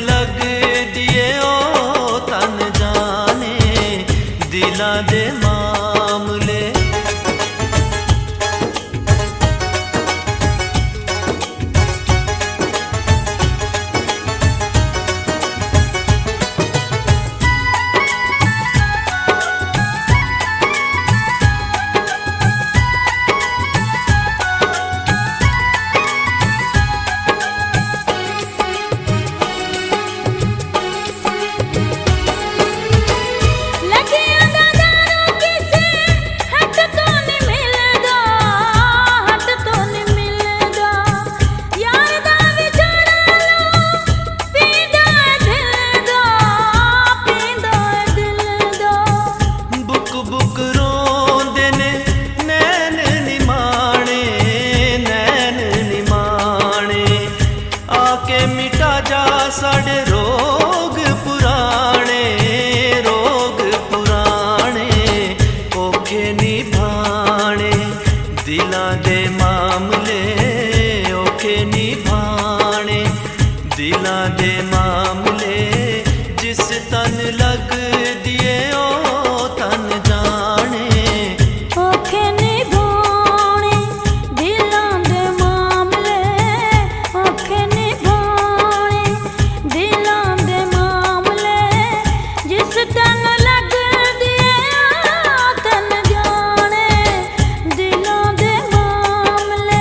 लग दिए ओ तन जाने दिलां दे मामले। साढ़े रोग पुराने औखे निभाने दिलां दे मामले, औखे निभाने दिलां दे मामले। जिस तन लग दिए ओ तन जाने औखे निभाने दिलां दे मामले, औखे निभाने दिलां दे मामले। जिस तन लग दिए ओ तन जाने दिलां दे मामले।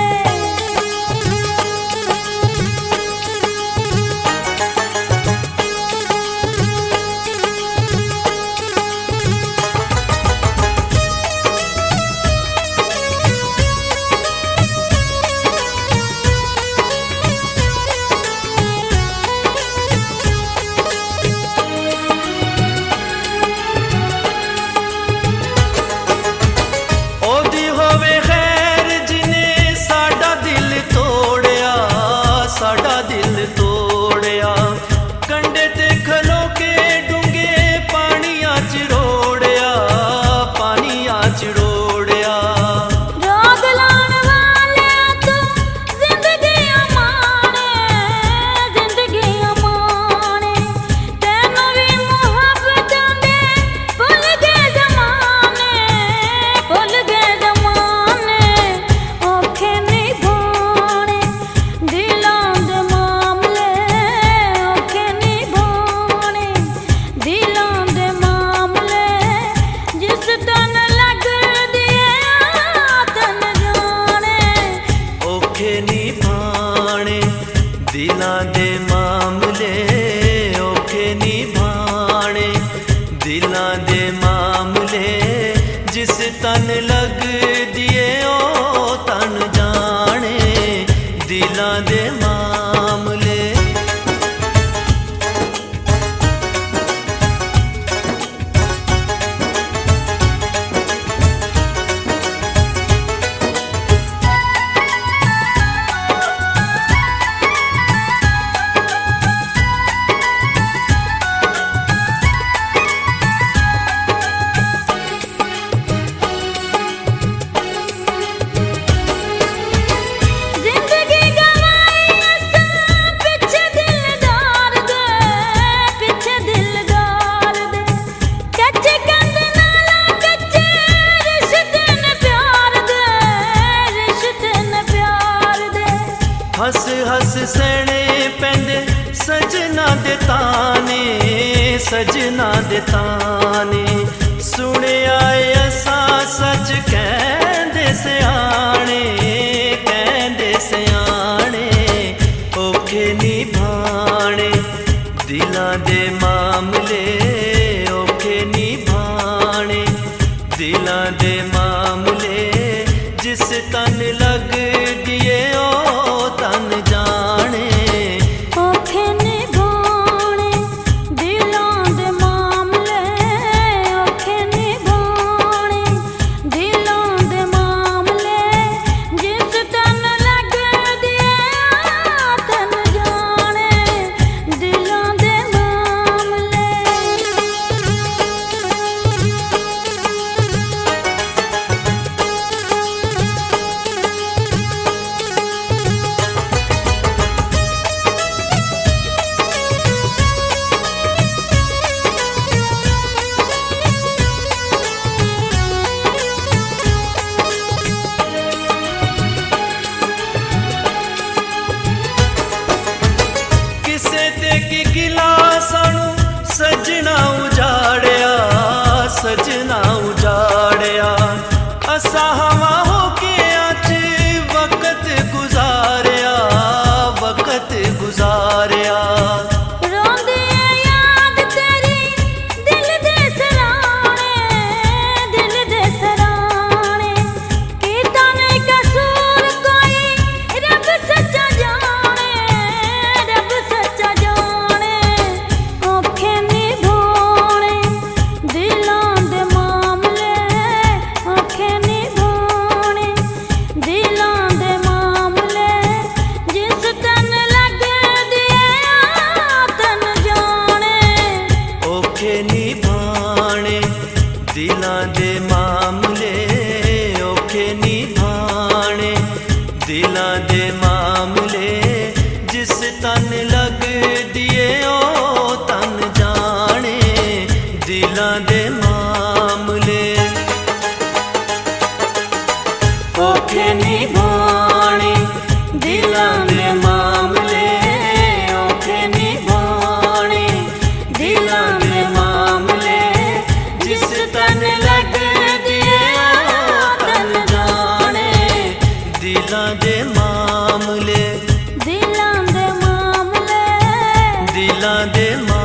साडा दिल तोड़िया कंडे ते खलो के डूंगे पानिया च रोड़िया, पानिया च रोड़िया। रोग लाण वाले तू जिंदगी अमाने, जिंदगी अमाने। तेनू भी मुहब्बतां दे भुल गए जमाने, भुल गए जमाने। औखे निभाने दिलां दे मामले, औखे निभाने दिलां दे मामले। जिस तन लग दिए ओ तन जाने औखे निभाने दिलां दे मामले, औखे निभाने दिलां दे मामले। जिस तन लग दिए ओ तन जाने दिलां दे मामले। जिंदगी गवाई असां पिछे दिलदार दे, पिछे दिलदार दे। कच्चे कंध नाला कच्चे रिश्ते न प्यार दे, रिश्ते न प्यार दे। हस हस सहने पैंदे सजना दे ताने, सजना दे ताने। सुनिया असां सच कहंदे सियाणे, कहंदे सियाणे। औखे निभाने दिलां दे मामले, औखे निभाने दिलां दे मामले। जिस तन लग दिए ओ तन जाने औखे निभाने दिलां दे मामले, औखे निभाने दिलां दे मामले। जिस तन लग दिए ओ तन जाने दिलां दे मामले। दिलां दे